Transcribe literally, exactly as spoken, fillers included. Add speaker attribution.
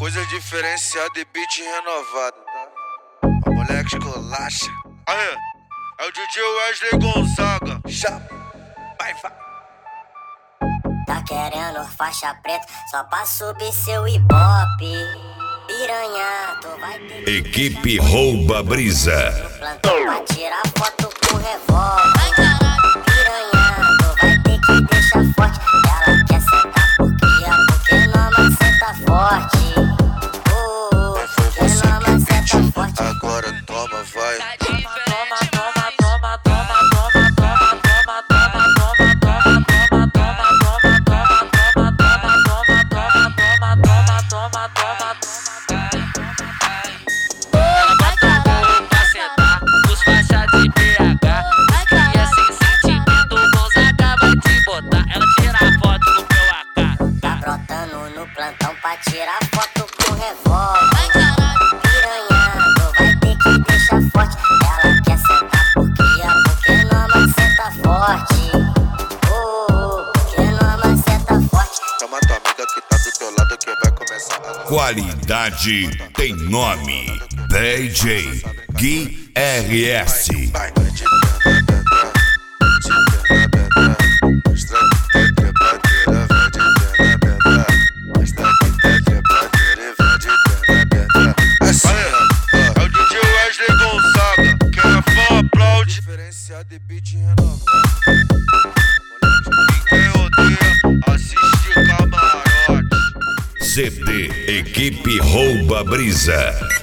Speaker 1: Coisa diferenciada e beat renovado, tá? A moleque escolacha. Aê, é o D J Wesley Gonzaga. Já, vai, vai.
Speaker 2: Tá querendo faixa preta só pra subir seu ibope. Piranha, tu vai ter que...
Speaker 3: Equipe Rouba Brisa.
Speaker 2: No plantão pra tirar foto com revólver. Piranha, tu vai ter que deixar forte. Ela quer sentar por cria, porque não maceta forte. Oh, porque não maceta forte.
Speaker 1: Agora toma, vai.
Speaker 2: Toma, toma, toma, toma, toma, toma, toma, toma, toma, toma, toma, toma, toma, toma, toma, toma, toma.
Speaker 4: Ela bota o burro pra sentar, os faixas de B H. E é sem sentimento, o Gonzaga vai te botar. Ela tira a foto no meu A K.
Speaker 2: Tá brotando no plantão pra tirar foto com revólver. Piranha, tu vai ter que deixar forte. Ela quer sentar por cria, porque não maceta forte. Oh, porque não maceta forte.
Speaker 1: Chama tua amiga que tá do teu lado que vai começar a...
Speaker 3: Qualidade tem nome. D J Gui R S.
Speaker 1: Vai, vai de pena, de pena, mostra que tá trepadeira, vai de pena, pena. Mostra que tá trepadeira e vai de pena, pena. Assim, é o D J Wesley Gonzaga. Quem é fã aplaude. Diferenciado e beat renovado. Quem odeia, assiste camarote.
Speaker 3: C D Equipe Rouba Brisa.